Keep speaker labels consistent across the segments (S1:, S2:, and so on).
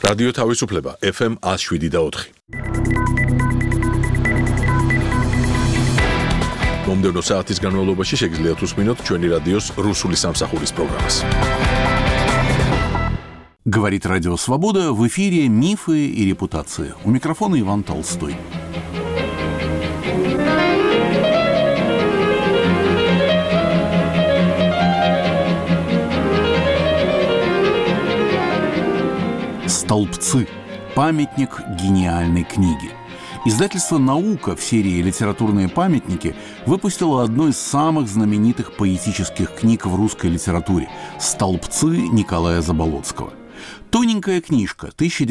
S1: რადიო თავისუფლება FM 107.4. მომდევნო საათის განმავლობაში შეგიძლიათ უსმინოთ ჩვენი რადიოს რუსული სამსახურის პროგრამას.
S2: Говорит Радио Свобода, в эфире «Мифы и репутация». У микрофона Иван Толстой. «Столбцы. Памятник гениальной книги». Издательство «Наука» в серии «Литературные памятники» выпустило одну из самых знаменитых поэтических книг в русской литературе «Столбцы» Николая Заболоцкого. Тоненькая книжка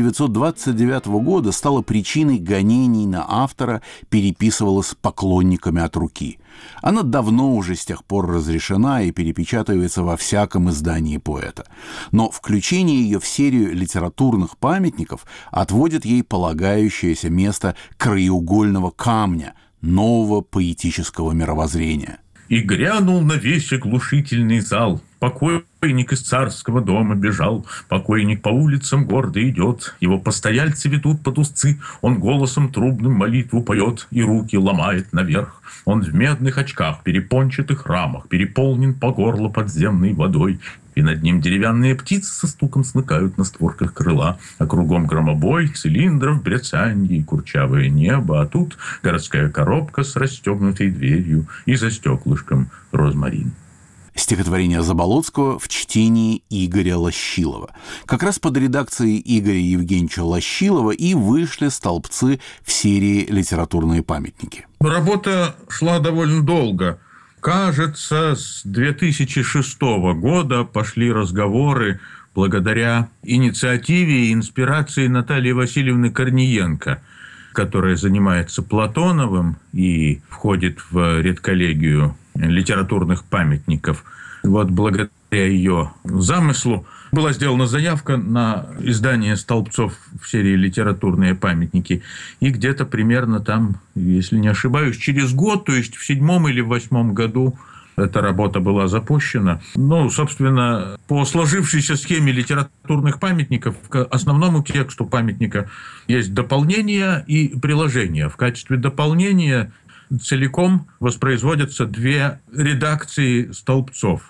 S2: 1929 года стала причиной гонений на автора, переписывалась поклонниками от руки. Она давно уже с тех пор разрешена и перепечатывается во всяком издании поэта. Но включение ее в серию литературных памятников отводит ей полагающееся место краеугольного камня нового поэтического мировоззрения.
S3: И грянул на весь оглушительный зал. Покойник из царского дома бежал, покойник по улицам гордо идет, его постояльцы ведут под узцы, он голосом трубным молитву поет и руки ломает наверх. Он в медных очках, перепончатых рамах, переполнен по горло подземной водой, и над ним деревянные птицы со стуком смыкают на створках крыла, а кругом громобой, цилиндров, бряцанье и курчавое небо, а тут городская коробка с расстегнутой дверью и за стеклышком розмарин.
S2: Стихотворение Заболоцкого в чтении Игоря Лощилова. Как раз под редакцией Игоря Евгеньевича Лощилова и вышли «Столбцы» в серии «Литературные памятники».
S3: Работа шла довольно долго. Кажется, с 2006 года пошли разговоры благодаря инициативе и инспирации Натальи Васильевны Корниенко, которая занимается Платоновым и входит в редколлегию литературных памятников. Вот благодаря ее замыслу была сделана заявка на издание «Столбцов» в серии «Литературные памятники». И где-то примерно там, если не ошибаюсь, через год, то есть в 7 или 8 году эта работа была запущена. Ну, собственно, по сложившейся схеме литературных памятников к основному тексту памятника есть дополнение и приложение. В качестве дополнения целиком воспроизводятся две редакции «Столбцов».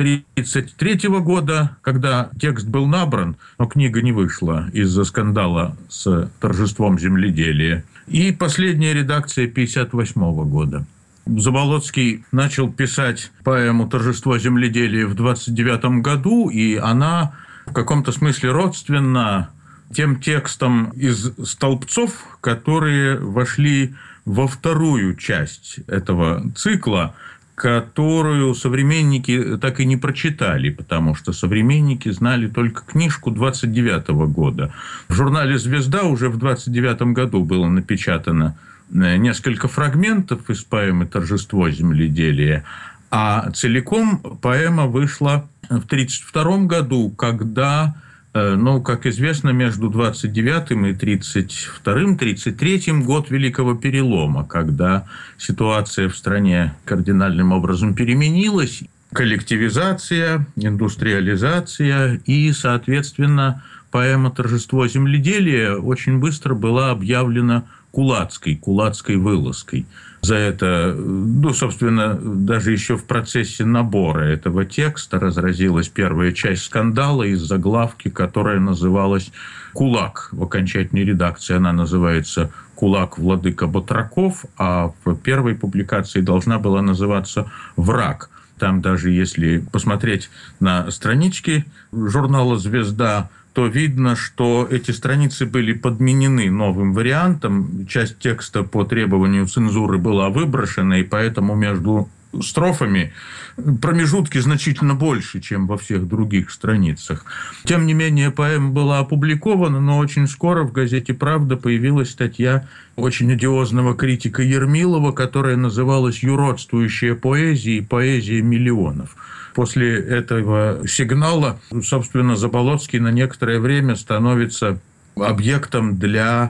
S3: 1933 года, когда текст был набран, но книга не вышла из-за скандала с торжеством земледелия. И последняя редакция 1958 года. Заболоцкий начал писать поэму «Торжество земледелия» в 1929 году, и она в каком-то смысле родственна тем текстам из «Столбцов», которые вошли во вторую часть этого цикла, которую современники так и не прочитали, потому что современники знали только книжку 1929 года. В журнале «Звезда» уже в 1929 году было напечатано несколько фрагментов из поэмы «Торжество земледелия», а целиком поэма вышла в 1932 году, когда, как известно, между 29-м и 32-м, 33-м год Великого Перелома, когда ситуация в стране кардинальным образом переменилась, коллективизация, индустриализация и, соответственно, поэма «Торжество земледелия» очень быстро была объявлена кулацкой вылазкой. За это, собственно, даже еще в процессе набора этого текста разразилась первая часть скандала из заглавки, которая называлась «Кулак». В окончательной редакции она называется «Кулак владыка Батраков», а в первой публикации должна была называться «Враг». Там даже если посмотреть на странички журнала «Звезда», то видно, что эти страницы были подменены новым вариантом. Часть текста по требованию цензуры была выброшена, и поэтому между строфами промежутки значительно больше, чем во всех других страницах. Тем не менее, поэма была опубликована, но очень скоро в газете «Правда» появилась статья очень одиозного критика Ермилова, которая называлась «Юродствующая поэзия и поэзия миллионов». После этого сигнала, собственно, Заболоцкий на некоторое время становится объектом для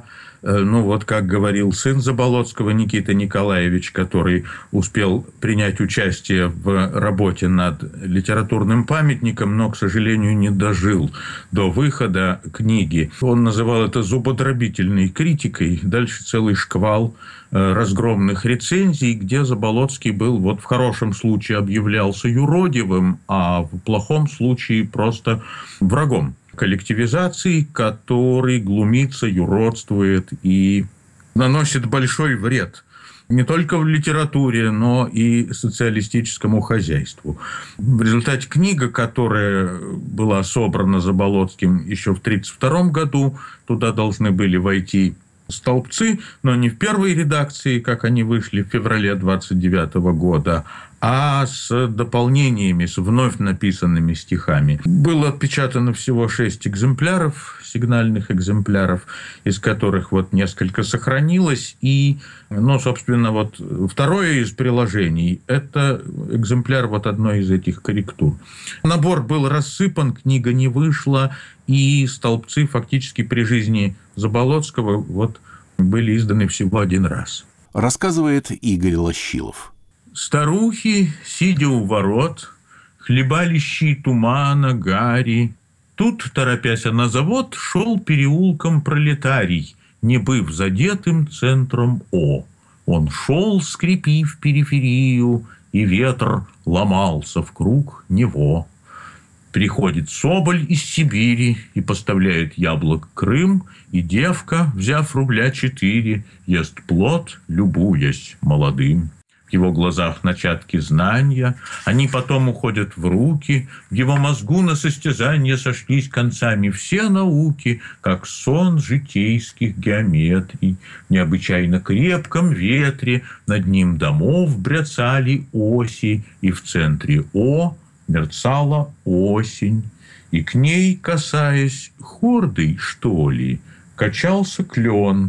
S3: Как говорил сын Заболоцкого Никита Николаевич, который успел принять участие в работе над литературным памятником, но, к сожалению, не дожил до выхода книги. Он называл это зубодробительной критикой. Дальше целый шквал разгромных рецензий, где Заболоцкий был в хорошем случае объявлялся юродивым, а в плохом случае просто врагом коллективизации, который глумится, юродствует и наносит большой вред не только в литературе, но и социалистическому хозяйству. В результате книга, которая была собрана Заболоцким еще в 1932 году, туда должны были войти столбцы, но не в первой редакции, как они вышли в феврале 1929 года, а с дополнениями, с вновь написанными стихами. Было отпечатано всего 6 экземпляров, сигнальных экземпляров, из которых несколько сохранилось. И, собственно, второе из приложений – это экземпляр одной из этих корректур. Набор был рассыпан, книга не вышла, и столбцы фактически при жизни Заболоцкого были изданы всего один раз.
S2: Рассказывает Игорь Лощилов.
S3: Старухи, сидя у ворот, хлебалищи тумана, гари. Тут, торопясь на завод, шел переулком пролетарий, не быв задетым центром О. Он шел, скрипив периферию, и ветер ломался в круг него. Приходит соболь из Сибири и поставляет яблок Крым, и девка, взяв рубля 4, ест плод, любуясь молодым. В его глазах начатки знания, они потом уходят в руки, в его мозгу на состязание сошлись концами все науки, как сон житейских геометрий. В необычайно крепком ветре над ним домов бряцали оси, и в центре О мерцала осень, и к ней, касаясь хордой, что ли, качался клен,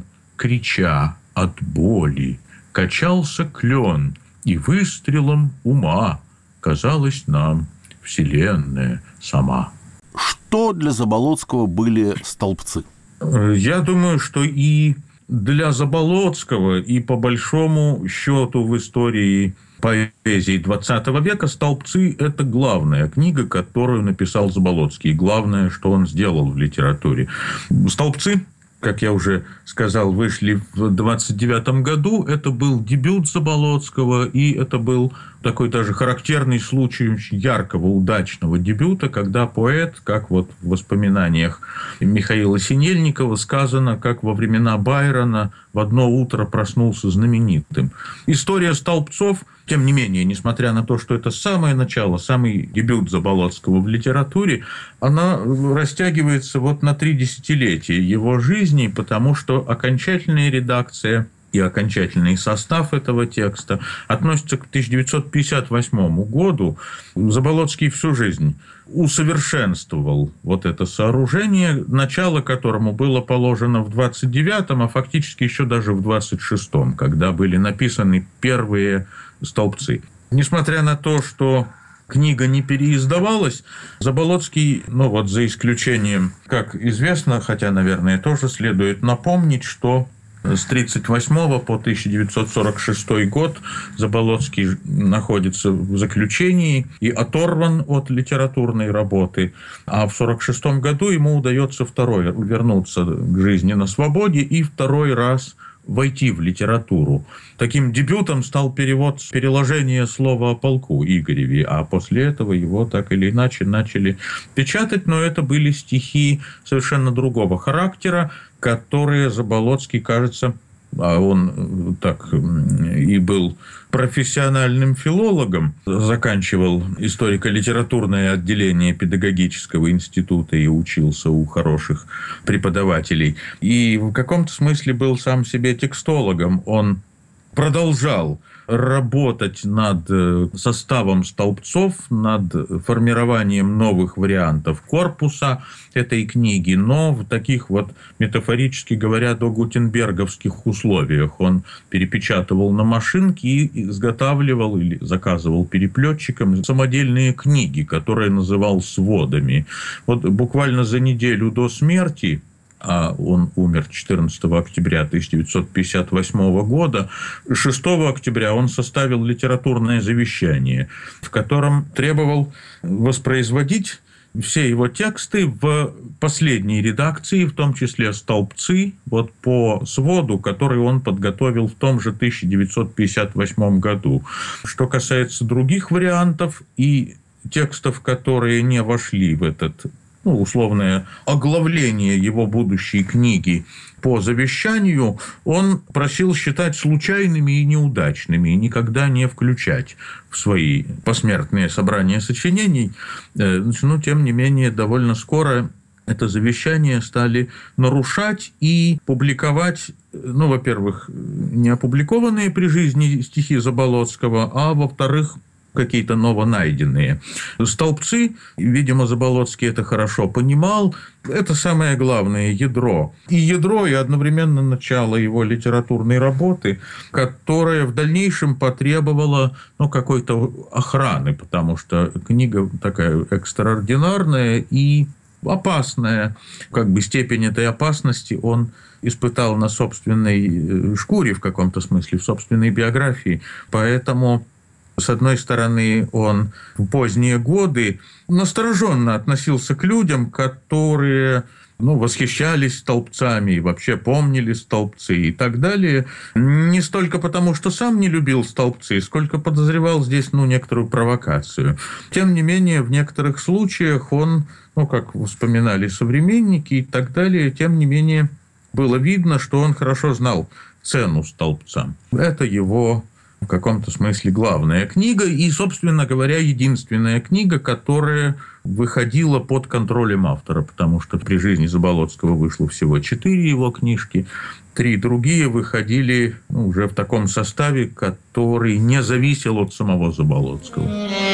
S3: крича от боли. Качался клен, и выстрелом ума казалась нам вселенная сама.
S2: Что для Заболоцкого были столбцы?
S3: Я думаю, что и для Заболоцкого, и по большому счету в истории поэзии XX века «Столбцы» – это главная книга, которую написал Заболоцкий. Главное, что он сделал в литературе. «Столбцы», как я уже сказал, вышли в 1929 году. Это был дебют Заболоцкого, и это был такой даже характерный случай очень яркого, удачного дебюта, когда поэт, как в воспоминаниях Михаила Синельникова сказано, как во времена Байрона в одно утро проснулся знаменитым. История столбцов, тем не менее, несмотря на то, что это самое начало, самый дебют Заболоцкого в литературе, она растягивается на 3 десятилетия его жизни, потому что окончательная редакция и окончательный состав этого текста относится к 1958 году. Заболоцкий всю жизнь усовершенствовал это сооружение, начало которому было положено в 29-м, а фактически еще даже в 26-м, когда были написаны первые столбцы. Несмотря на то, что книга не переиздавалась, Заболоцкий, за исключением, как известно, хотя, наверное, тоже следует напомнить, что с 1938 по 1946 год Заболоцкий находится в заключении и оторван от литературной работы. А в 1946 году ему удается вернуться к жизни на свободе и второй раз войти в литературу. Таким дебютом стал переложение слова о полку Игореве, а после этого его так или иначе начали печатать, но это были стихи совершенно другого характера, которые Заболоцкий, кажется, а он так и был профессиональным филологом, заканчивал историко-литературное отделение педагогического института и учился у хороших преподавателей. И в каком-то смысле был сам себе текстологом. Он продолжал работать над составом столбцов, над формированием новых вариантов корпуса этой книги, но в таких метафорически говоря, догутенберговских условиях. Он перепечатывал на машинке и изготавливал или заказывал переплетчикам самодельные книги, которые называл сводами. Буквально за неделю до смерти, а он умер 14 октября 1958 года, 6 октября он составил литературное завещание, в котором требовал воспроизводить все его тексты в последней редакции, в том числе столбцы, вот по своду, который он подготовил в том же 1958 году. Что касается других вариантов и текстов, которые не вошли в этот, условное оглавление его будущей книги по завещанию, он просил считать случайными и неудачными, и никогда не включать в свои посмертные собрания сочинений. Но, тем не менее, довольно скоро это завещание стали нарушать и публиковать, во-первых, не опубликованные при жизни стихи Заболоцкого, а во-вторых, какие-то новонайденные столбцы. Видимо, Заболоцкий это хорошо понимал. Это самое главное ядро. И одновременно начало его литературной работы, которая в дальнейшем потребовала какой-то охраны, потому что книга такая экстраординарная и опасная. Степень этой опасности он испытал на собственной шкуре в каком-то смысле, в собственной биографии. Поэтому, с одной стороны, он в поздние годы настороженно относился к людям, которые восхищались столбцами и вообще помнили столбцы и так далее. Не столько потому, что сам не любил столбцы, сколько подозревал здесь некоторую провокацию. Тем не менее, в некоторых случаях он, как вспоминали современники и так далее, тем не менее, было видно, что он хорошо знал цену столбцам. Это его в каком-то смысле главная книга и, собственно говоря, единственная книга, которая выходила под контролем автора, потому что при жизни Заболоцкого вышло всего 4 его книжки, 3 другие выходили уже в таком составе, который не зависел от самого Заболоцкого.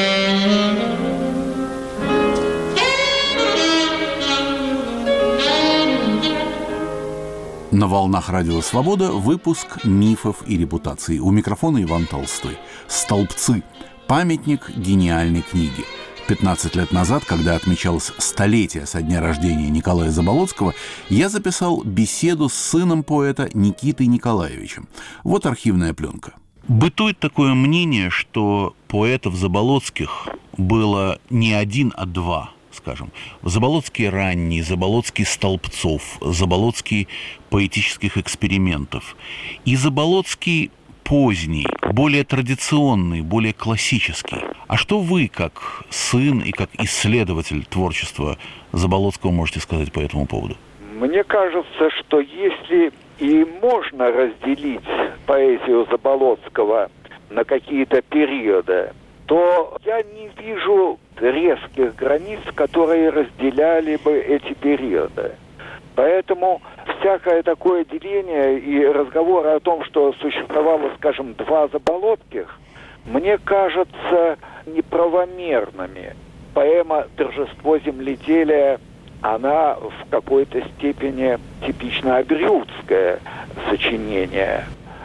S2: На волнах Радио Свобода выпуск «Мифов и репутаций». У микрофона Иван Толстой. «Столбцы. Памятник гениальной книги». 15 лет назад, когда отмечалось столетие со дня рождения Николая Заболоцкого, я записал беседу с сыном поэта Никитой Николаевичем. Вот архивная пленка. Бытует такое мнение, что поэтов Заболоцких было не один, а 2. Скажем, Заболоцкий ранний, Заболоцкий Столбцов, Заболоцкий поэтических экспериментов и Заболоцкий поздний, более традиционный, более классический. А что вы, как сын и как исследователь творчества Заболоцкого, можете сказать по этому поводу?
S4: Мне кажется, что если и можно разделить поэзию Заболоцкого на какие-то периоды, то я не вижу резких границ, которые разделяли бы эти периоды. Поэтому всякое такое деление и разговоры о том, что существовало, скажем, 2 Заболоцких, мне кажется неправомерными. Поэма «Торжество земледелия», она в какой-то степени типично аберюцкое сочинение.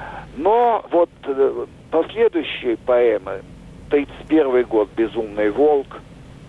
S4: Но вот последующие поэмы, 1931 год «Безумный волк»,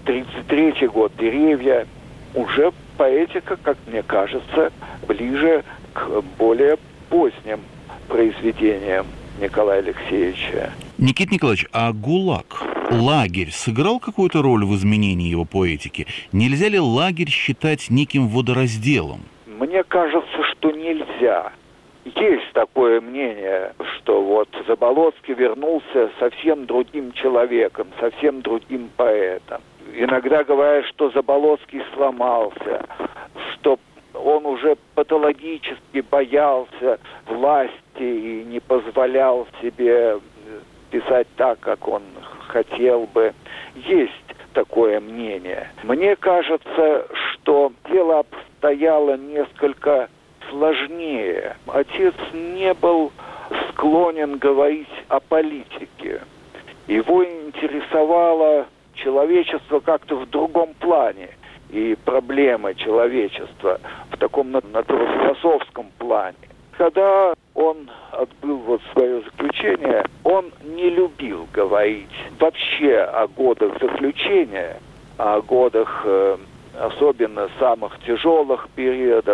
S4: 1933 год «Деревья», уже поэтика, как мне кажется, ближе к более поздним произведениям Николая Алексеевича.
S2: Никита Николаевич, а ГУЛАГ, лагерь сыграл какую-то роль в изменении его поэтики? Нельзя ли лагерь считать неким водоразделом?
S4: Мне кажется, что нельзя. Есть такое мнение, что вот Заболоцкий вернулся совсем другим человеком, совсем другим поэтом. Иногда говорят, что Заболоцкий сломался, что он уже патологически боялся власти и не позволял себе писать так, как он хотел бы. Есть такое мнение. Мне кажется, что дело обстояло несколько сложнее. Отец не был склонен говорить о политике. Его интересовало человечество как-то в другом плане. И проблемы человечества в таком натурфилософском плане. Когда он отбыл свое заключение, он не любил говорить вообще о годах заключения, о годах особенно самых тяжелых периодах.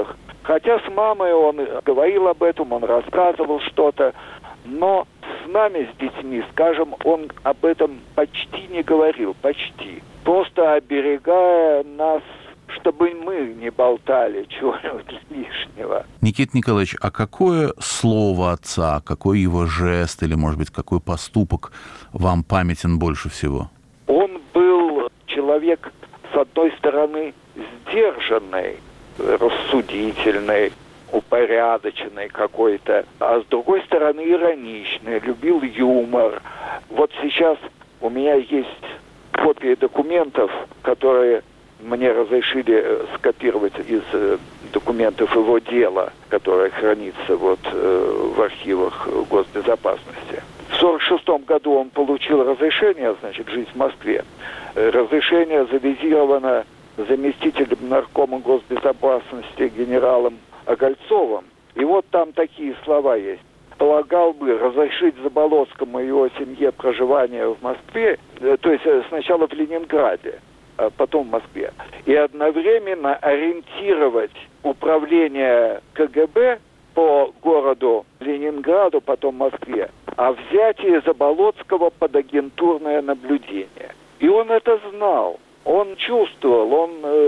S4: Хотя с мамой он говорил об этом, он рассказывал что-то, но с нами, с детьми, скажем, он об этом почти не говорил, почти. Просто оберегая нас, чтобы мы не болтали чего-нибудь лишнего.
S2: Никита Николаевич, а какое слово отца, какой его жест или, может быть, какой поступок вам памятен больше всего?
S4: Он был человек, с одной стороны, сдержанный, рассудительный, упорядоченный какой-то, а с другой стороны ироничный, любил юмор. Вот сейчас у меня есть копии документов, которые мне разрешили скопировать из документов его дела, которое хранится в архивах госбезопасности. В 1946 году он получил разрешение, значит, жить в Москве. Разрешение завизировано заместителем наркома госбезопасности генералом Огольцовым. И вот там такие слова есть. Полагал бы разрешить Заболоцкому и его семье проживание в Москве, то есть сначала в Ленинграде, а потом в Москве, и одновременно ориентировать управление КГБ по городу Ленинграду, потом Москве, о взятии Заболоцкого под агентурное наблюдение. И он это знал, он чувствовал, он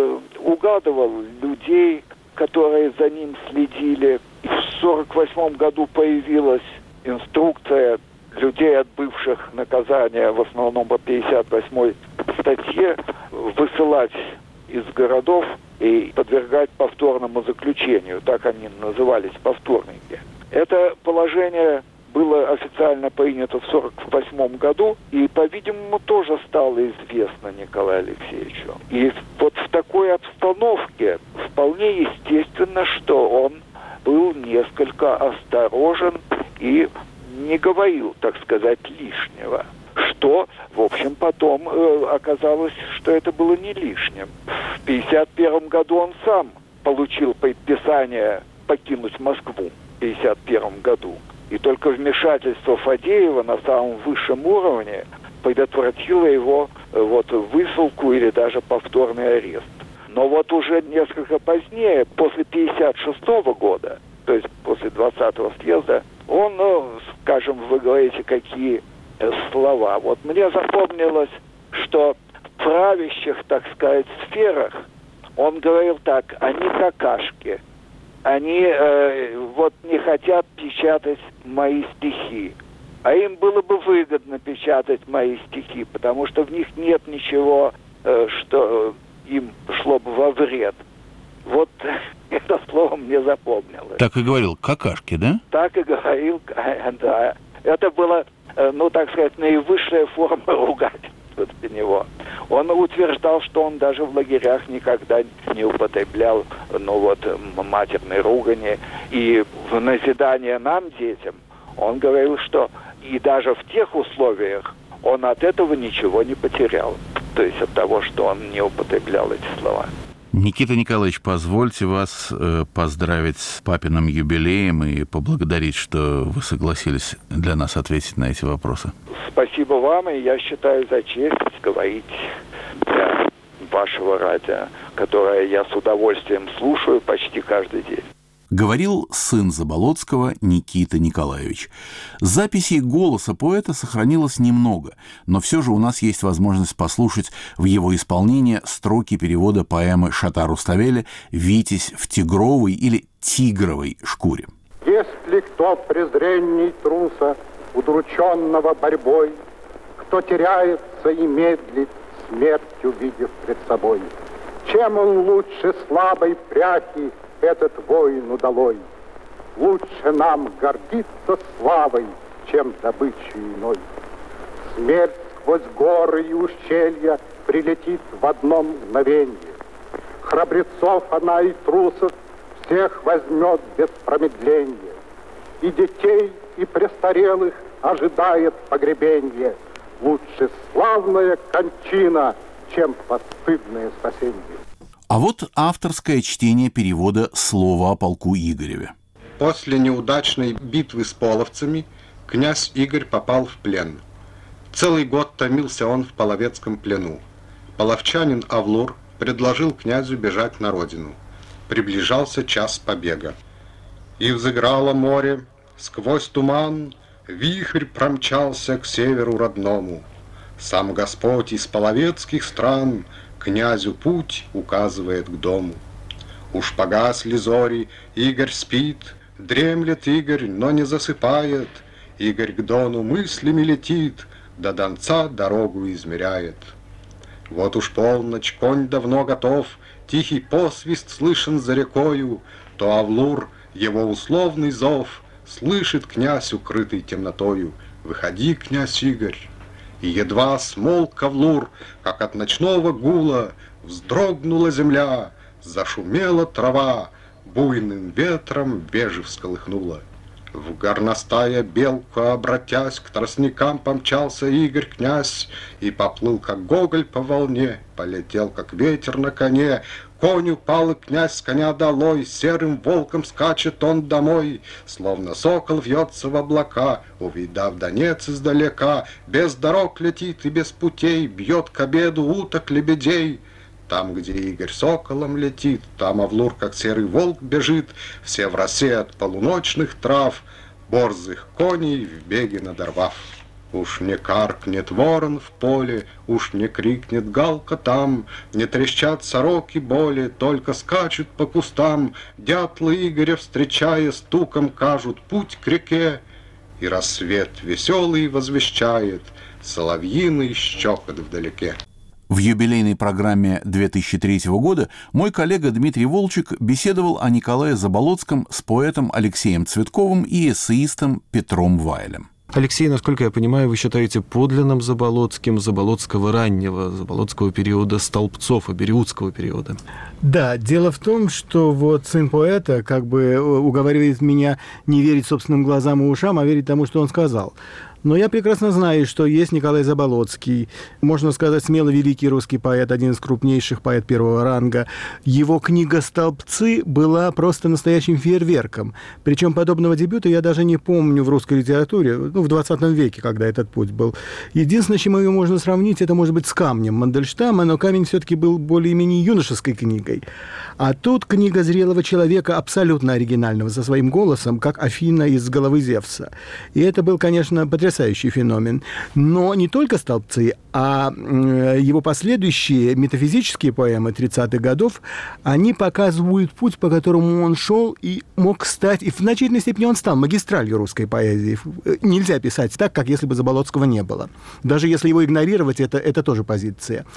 S4: угадывал людей, которые за ним следили. В 1948 году появилась инструкция людей, отбывших наказание, в основном по 58-й статье, высылать из городов и подвергать повторному заключению. Так они назывались, повторники. Это положение было официально принято в 1948 году и, по-видимому, тоже стало известно Николаю Алексеевичу. И вот в такой обстановке вполне естественно, что он был несколько осторожен и не говорил, так сказать, лишнего. Что, в общем, потом оказалось, что это было не лишним. В 1951 году он сам получил предписание покинуть Москву в 1951 году. И только вмешательство Фадеева на самом высшем уровне предотвратило его высылку или даже повторный арест. Но вот уже несколько позднее, после 1956 года, то есть после 20-го съезда, он, скажем, вы говорите, какие слова. Вот мне запомнилось, что в правящих, так сказать, сферах он говорил так: они какашки. Они не хотят печатать мои стихи. А им было бы выгодно печатать мои стихи, потому что в них нет ничего, что им шло бы во вред. Вот это слово мне запомнилось.
S2: Так и говорил, какашки, да?
S4: Так и говорил, да. Это было, так сказать, наивысшая форма ругательства для него. Он утверждал, что он даже в лагерях никогда не употреблял, матерной ругани. И в назидание нам, детям, он говорил, что и даже в тех условиях он от этого ничего не потерял. То есть от того, что он не употреблял эти слова.
S2: Никита Николаевич, позвольте вас поздравить с папиным юбилеем и поблагодарить, что вы согласились для нас ответить на эти вопросы.
S4: Спасибо вам, и я считаю за честь говорить для вашего радио, которое я с удовольствием слушаю почти каждый день.
S2: Говорил сын Заболоцкого Никита Николаевич. Записей голоса поэта сохранилось немного, но все же у нас есть возможность послушать в его исполнении строки перевода поэмы Шота Руставеля «Витязь в тигровой» или «тигровой шкуре».
S5: Есть ли кто презренней труса, удрученного борьбой, кто теряется и медлит, смерть увидев пред собой? Чем он лучше слабой пряхи, этот воин удалой? Лучше нам гордиться славой, чем добычей иной. Смерть сквозь горы и ущелья прилетит в одно мгновенье. Храбрецов она и трусов всех возьмет без промедления. И детей, и престарелых ожидает погребенье. Лучше славная кончина, чем постыдное спасенье.
S2: А вот авторское чтение перевода «Слова о полку Игореве».
S6: После неудачной битвы с половцами князь Игорь попал в плен. Целый год томился он в половецком плену. Половчанин Авлур предложил князю бежать на родину. приближался час побега. И взыграло море, сквозь туман вихрь промчался к северу родному. Сам Господь из половецких стран князю путь указывает к дому. Уж погасли зори, Игорь спит, дремлет Игорь, но не засыпает. Игорь к Дону мыслями летит, до Донца дорогу измеряет. Вот уж полночь, конь давно готов, тихий посвист слышен за рекою, то Авлур, его условный зов, слышит князь, укрытый темнотою. Выходи, князь Игорь. И едва смолк Авлур, как от ночного гула вздрогнула земля, зашумела трава, буйным ветром вежи всколыхнула. В горностая белку обратясь, к тростникам помчался Игорь князь и поплыл, как гоголь по волне, полетел, как ветер на коне. Конь упал, и князь с коня долой, серым волком скачет он домой, словно сокол вьется в облака, увидав Донец издалека. Без дорог летит и без путей, бьет к обеду уток лебедей. Там, где Игорь соколом летит, там Авлур, как серый волк, бежит, все в росе от полуночных трав, борзых коней в беге надорвав. Уж не каркнет ворон в поле, уж не крикнет галка там, не трещат сороки боли, только скачут по кустам. Дятлы Игоря, встречая, стуком кажут путь к реке, и рассвет веселый возвещает соловьиный щёкот вдалеке.
S2: В юбилейной программе 2003 года мой коллега Дмитрий Волчек беседовал о Николае Заболоцком с поэтом Алексеем Цветковым и эссеистом Петром Вайлем.
S7: Алексей, насколько я понимаю, вы считаете подлинным Заболоцким Заболоцкого раннего, Заболоцкого периода Столбцов и Бериутского периода?
S8: Да, дело в том, что вот сын поэта как бы уговаривает меня не верить собственным глазам и ушам, а верить тому, что он сказал. Но я прекрасно знаю, что есть Николай Заболоцкий, можно сказать, смело великий русский поэт, один из крупнейших поэт первого ранга. Его книга «Столбцы» была просто настоящим фейерверком. Причем подобного дебюта я даже не помню в русской литературе, в 20 веке, когда этот путь был. Единственное, с чем ее можно сравнить, это, может быть, с «Камнем» Мандельштама, но «Камень» все-таки был более-менее юношеской книгой. А тут книга зрелого человека, абсолютно оригинального, со своим голосом, как Афина из «Головы Зевса». И это был, конечно, потрясающий феномен. Но не только «Столбцы», а его последующие метафизические поэмы 30-х годов, они показывают путь, по которому он шел и мог стать, и в значительной степени он стал магистралью русской поэзии. Нельзя писать так, как если бы Заболоцкого не было. Даже если его игнорировать, это тоже позиция.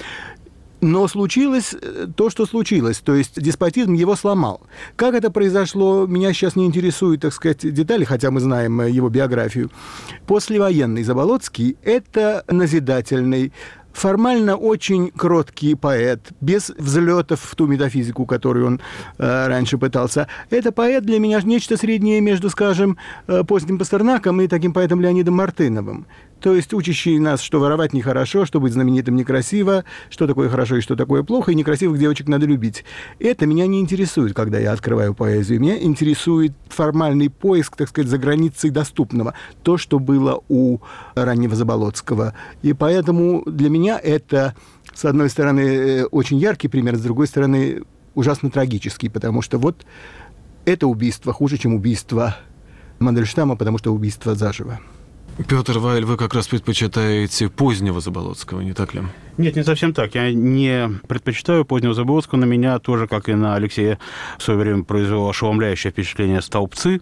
S8: Но случилось то, что случилось, то есть деспотизм его сломал. Как это произошло, меня сейчас не интересуют, так сказать, детали, хотя мы знаем его биографию. Послевоенный Заболоцкий – это назидательный, формально очень кроткий поэт, без взлетов в ту метафизику, которую он раньше пытался. Это поэт для меня нечто среднее между, скажем, поздним Пастернаком и таким поэтом Леонидом Мартыновым. То есть учащий нас, что воровать нехорошо, что быть знаменитым некрасиво, что такое хорошо и что такое плохо, и некрасивых девочек надо любить. Это меня не интересует, когда я открываю поэзию. Меня интересует формальный поиск, так сказать, за границей доступного. То, что было у раннего Заболоцкого. И поэтому для меня это, с одной стороны, очень яркий пример, с другой стороны, ужасно трагический, потому что вот это убийство хуже, чем убийство Мандельштама, потому что убийство заживо.
S7: Петр Вайль, вы как раз предпочитаете позднего Заболоцкого, не так ли?
S9: Нет, не совсем так. Я не предпочитаю позднего Заболоцкого. На меня тоже, как и на Алексея, в свое время произвело ошеломляющее впечатление «Столбцы».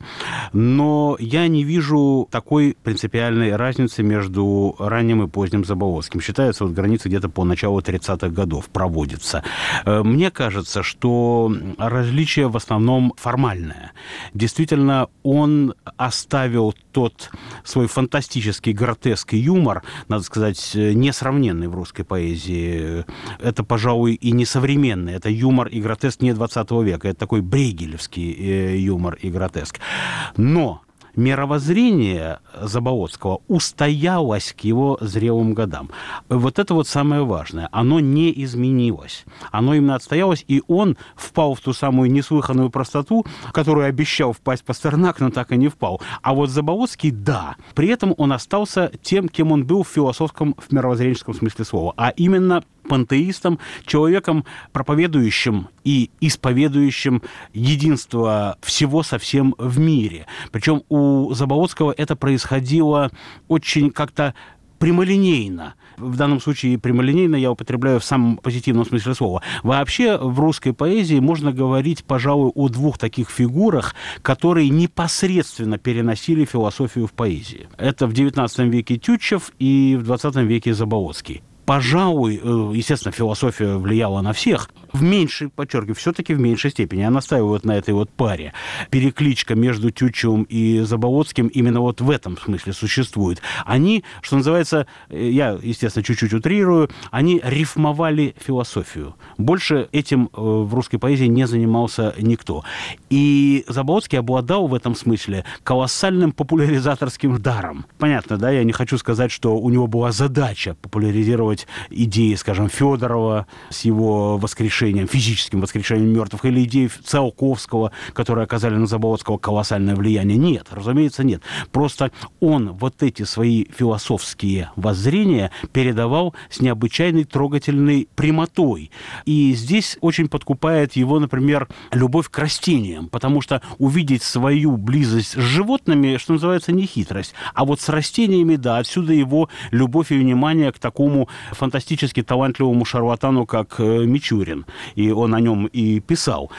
S9: Но я не вижу такой принципиальной разницы между ранним и поздним Заболоцким. Считается, вот граница где-то по началу 30-х годов проводится. Мне кажется, что различие в основном формальное. Действительно, он оставил тот свой фантастический гротеск и юмор, надо сказать, несравненный в русской поэзии. Это, пожалуй, и не современный. Это юмор и гротеск не 20 века. Это такой брейгелевский юмор и гротеск. Но мировоззрение Заболоцкого устоялось к его зрелым годам. Вот это вот самое важное. Оно не изменилось. Оно именно отстоялось, и он впал в ту самую неслыханную простоту, которую обещал впасть Пастернак, но так и не впал. А вот Заболоцкий, да. При этом он остался тем, кем он был в философском, в мировоззренческом смысле слова. А именно пантеистом, человеком, проповедующим и исповедующим единство всего со всем в мире. Причем у Заболоцкого это происходило очень как-то прямолинейно. В данном случае прямолинейно я употребляю в самом позитивном смысле слова. Вообще в русской поэзии можно говорить, пожалуй, о двух таких фигурах, которые непосредственно переносили философию в поэзии. Это в XIX веке Тютчев и в XX веке Заболоцкий. Пожалуй, естественно, философия влияла на всех. В меньшей, подчеркиваю, все-таки в меньшей степени. Я настаиваю вот на этой вот паре. Перекличка между Тютчевым и Заболоцким именно вот в этом смысле существует. Они, что называется, я, естественно, чуть-чуть утрирую, они рифмовали философию. Больше этим в русской поэзии не занимался никто. И Заболоцкий обладал в этом смысле колоссальным популяризаторским даром. Понятно, да? Я не хочу сказать, что у него была задача популяризировать идеи, скажем, Федорова с его воскрешением, физическим воскрешением мертвых, или идеи Циолковского, которые оказали на Заболоцкого колоссальное влияние. Нет, разумеется, нет. Просто он вот эти свои философские воззрения передавал с необычайной трогательной прямотой. И здесь очень подкупает его, например, любовь к растениям, потому что увидеть свою близость с животными, что называется, не хитрость. А вот с растениями, да, отсюда его любовь и внимание к такому фантастически талантливому шарлатану, как Мичурин. И он о нем и писал.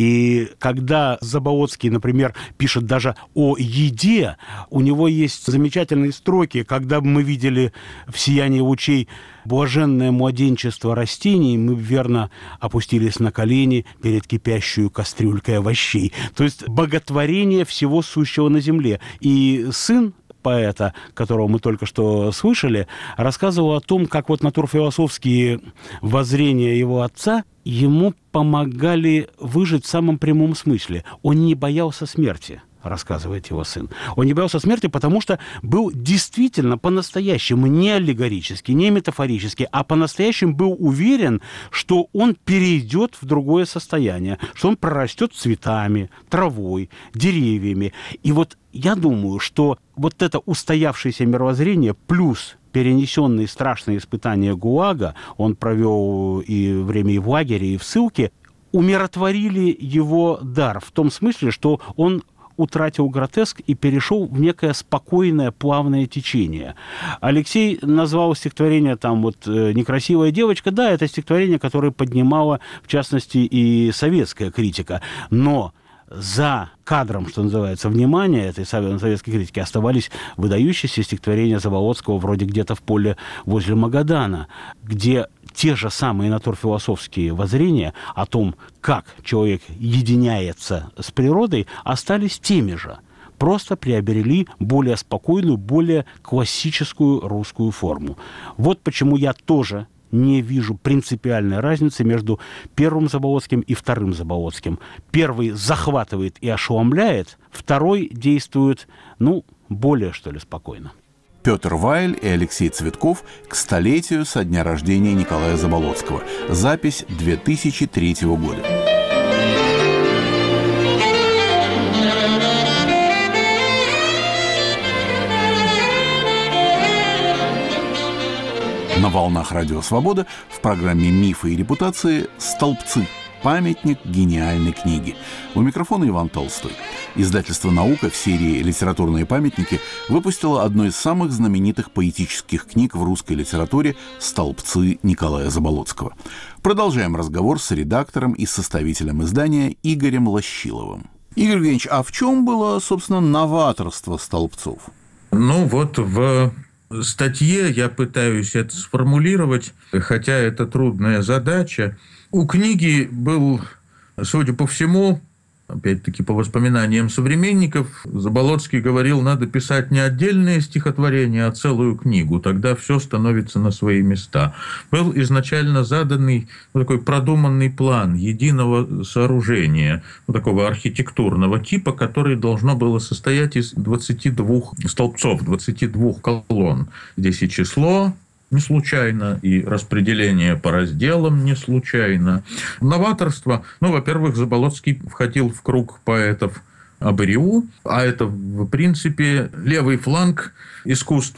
S9: И когда Заболоцкий, например, пишет даже о еде, у него есть замечательные строки, когда мы видели в сиянии лучей блаженное младенчество растений, мы верно опустились на колени перед кипящую кастрюлькой овощей. То есть боготворение всего сущего на земле. И сын поэта, которого мы только что слышали, рассказывал о том, как вот натурфилософские воззрения его отца ему помогали выжить в самом прямом смысле. Он не боялся смерти, рассказывает его сын. Он не боялся смерти, потому что был действительно по-настоящему не аллегорически, не метафорически, а по-настоящему был уверен, что он перейдет в другое состояние, что он прорастет цветами, травой, деревьями. И вот я думаю, что вот это устоявшееся мировоззрение плюс перенесенные страшные испытания ГУЛАГа, он провел и время и в лагере, и в ссылке, умиротворили его дар в том смысле, что он утратил гротеск и перешел в некое спокойное, плавное течение. Алексей назвал стихотворение там вот «Некрасивая девочка». Да, это стихотворение, которое поднимало, в частности, и советская критика. Но за кадром, что называется, внимания этой советской критики оставались выдающиеся стихотворения Заболоцкого вроде «Где-то в поле возле Магадана», где те же самые натурфилософские воззрения о том, как человек единяется с природой, остались теми же. Просто приобрели более спокойную, более классическую русскую форму. Вот почему я тоже не вижу принципиальной разницы между первым Заболоцким и вторым Заболоцким. Первый захватывает и ошеломляет, второй действует, более, что ли, спокойно.
S2: Петр Вайль и Алексей Цветков к столетию со дня рождения Николая Заболоцкого. Запись 2003 года. На волнах Радио Свобода в программе «Мифы и репутации» «Столбцы. Памятник гениальной книги». У микрофона Иван Толстой. Издательство «Наука» в серии «Литературные памятники» выпустило одну из самых знаменитых поэтических книг в русской литературе «Столбцы» Николая Заболоцкого. Продолжаем разговор с редактором и составителем издания Игорем Лощиловым. Игорь Евгеньевич, а в чем было, собственно, новаторство «Столбцов»?
S3: В статье я пытаюсь это сформулировать, хотя это трудная задача. У книги был, судя по всему, опять-таки по воспоминаниям современников, Заболоцкий говорил, надо писать не отдельные стихотворения, а целую книгу, тогда все становится на свои места. Был изначально заданный такой продуманный план единого сооружения, такого архитектурного типа, который должно было состоять из 22 столбцов, 22 колонн. Здесь и число не случайно, и распределение по разделам не случайно. Новаторство, во-первых, Заболоцкий входил в круг поэтов АБРИУ, а это, в принципе, левый фланг искусства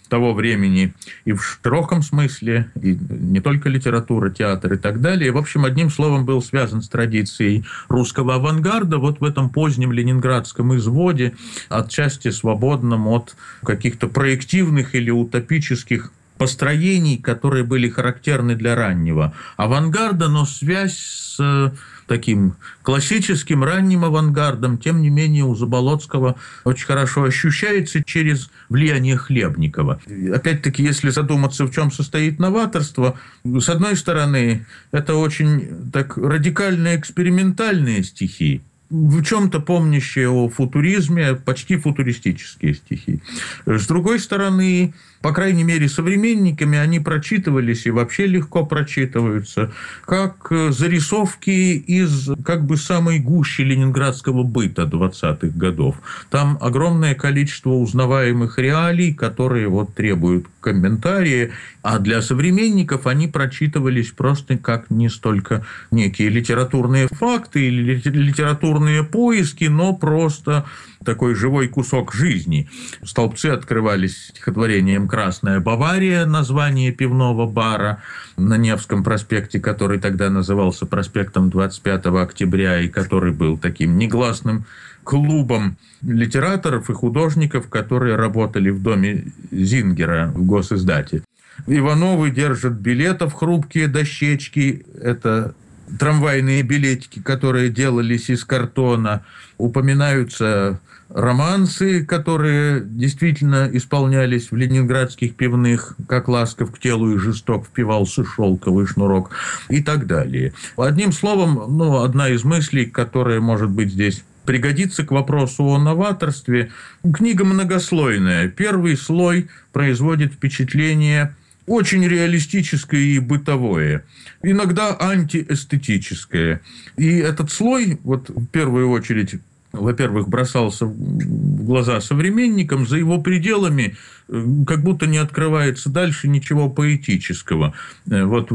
S3: того времени и в широком смысле, и не только литература, театр и так далее. В общем, одним словом, был связан с традицией русского авангарда вот в этом позднем ленинградском изводе, отчасти свободном от каких-то проективных или утопических построений, которые были характерны для раннего авангарда, но связь с таким классическим ранним авангардом, тем не менее, у Заболоцкого очень хорошо ощущается через влияние Хлебникова. Опять-таки, если задуматься, в чем состоит новаторство, с одной стороны, это очень так радикально экспериментальные стихи, в чем-то помнящие о футуризме, почти футуристические стихи. С другой стороны, по крайней мере, современниками они прочитывались и вообще легко прочитываются, как зарисовки из как бы самой гущи ленинградского быта 20-х годов. Там огромное количество узнаваемых реалий, которые вот требуют комментария, а для современников они прочитывались просто как не столько некие литературные факты или литературные поиски, но просто такой живой кусок жизни. Столбцы открывались стихотворением «Красная Бавария», название пивного бара на Невском проспекте, который тогда назывался проспектом 25 октября и который был таким негласным клубом литераторов и художников, которые работали в доме Зингера в госиздате. Ивановы держат билетов, хрупкие дощечки, это трамвайные билетики, которые делались из картона. Упоминаются романсы, которые действительно исполнялись в ленинградских пивных, как «Ласков к телу и жесток впивался шелковый шнурок» и так далее. Одним словом, одна из мыслей, которая, может быть, здесь пригодится к вопросу о новаторстве. Книга многослойная. Первый слой производит впечатление очень реалистическое и бытовое, иногда антиэстетическое. И этот слой, вот в первую очередь, во-первых, бросался в глаза современникам, за его пределами как будто не открывается дальше ничего поэтического. Вот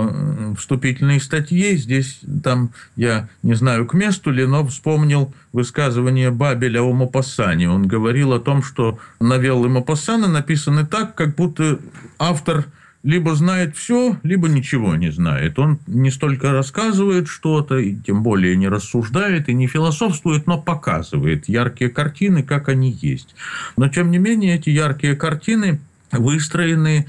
S3: в вступительной статье, здесь, там, я не знаю, к месту ли, но вспомнил высказывание Бабеля о Мопассане. Он говорил о том, что новеллы Мопассана написаны так, как будто автор либо знает все, либо ничего не знает. Он не столько рассказывает что-то, и тем более не рассуждает и не философствует, но показывает яркие картины, как они есть. Но, тем не менее, эти яркие картины выстроены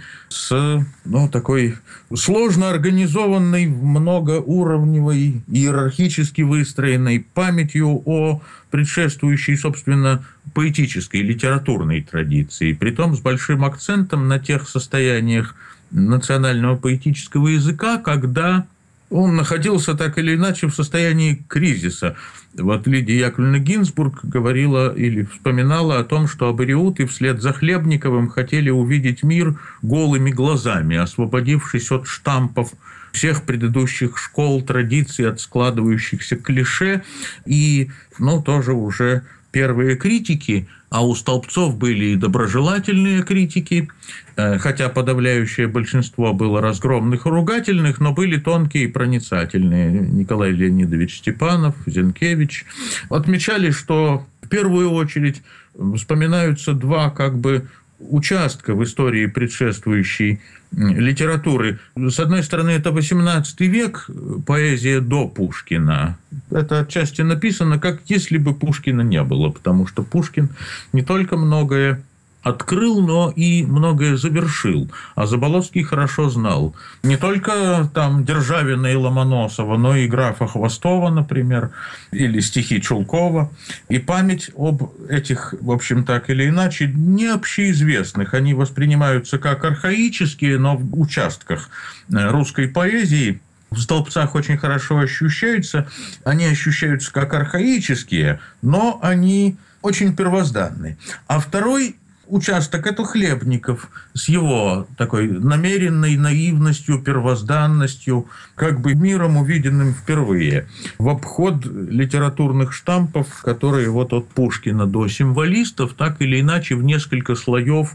S3: с такой сложно организованной, многоуровневой, иерархически выстроенной памятью о предшествующей, собственно, поэтической, литературной традиции, притом с большим акцентом на тех состояниях национального поэтического языка, когда он находился так или иначе в состоянии кризиса. Вот Лидия Яковлевна Гинзбург говорила или вспоминала о том, что абориуты вслед за Хлебниковым хотели увидеть мир голыми глазами, освободившись от штампов всех предыдущих школ, традиций, от складывающихся клише. И, тоже уже первые критики, а у Столбцов были и доброжелательные критики, хотя подавляющее большинство было разгромных и ругательных, но были тонкие и проницательные. Николай Леонидович Степанов, Зенкевич отмечали, что в первую очередь вспоминаются два участка в истории предшествующей литературы. С одной стороны, это XVIII век, поэзия до Пушкина. Это отчасти написано, как если бы Пушкина не было, потому что Пушкин не только многое открыл, но и многое завершил. А Заболоцкий хорошо знал не только там Державина и Ломоносова, но и графа Хвостова, например, или стихи Чулкова. И память об этих, в общем, так или иначе, не общеизвестных. Они воспринимаются как архаические, но в участках русской поэзии в Столбцах очень хорошо ощущаются. Они ощущаются как архаические, но они очень первозданные. А второй участок – это Хлебников с его такой намеренной наивностью, первозданностью, миром, увиденным впервые. В обход литературных штампов, которые от Пушкина до символистов, так или иначе в несколько слоев,